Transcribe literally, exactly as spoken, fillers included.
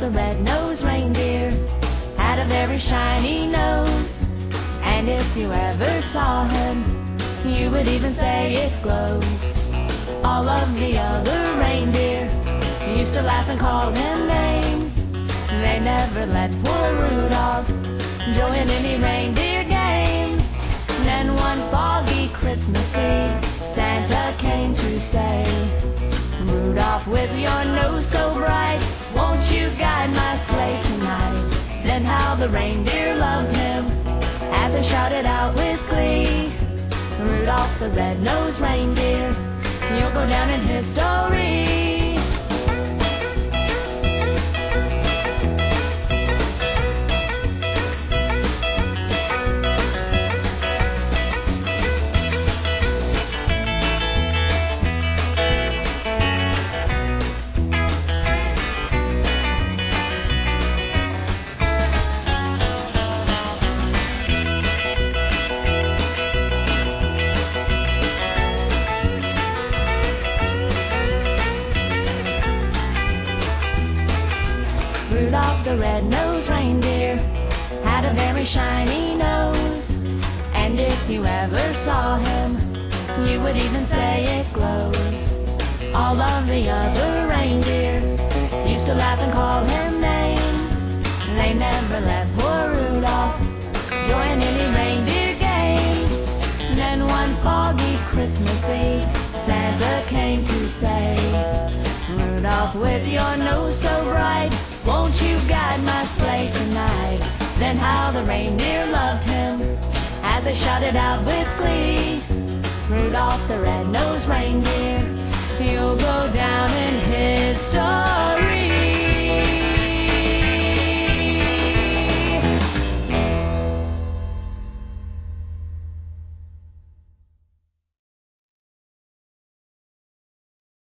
the red-nosed reindeer had a very shiny nose, and if you ever saw him, you would even say it glows. All of the other reindeer used to laugh and call him names. They never let poor Rudolph join any reindeer games. And then one foggy Christmas Eve, Santa came to say, Rudolph, with your nose so bright, won't you guide my sleigh tonight? Then how the reindeer loved him as they shouted out with glee, Rudolph the red-nosed reindeer, you'll go down in history. Rudolph the red-nosed reindeer had a very shiny nose, and if you ever saw him, you would even say it glows. All of the other reindeer used to laugh and call him names. They never let poor Rudolph join any reindeer games. And then one foggy Christmas Eve, Santa came to say, Rudolph, with your nose so bright, won't you guide my sleigh tonight? Then how the reindeer loved him as they shouted out with glee, Rudolph the red-nosed reindeer,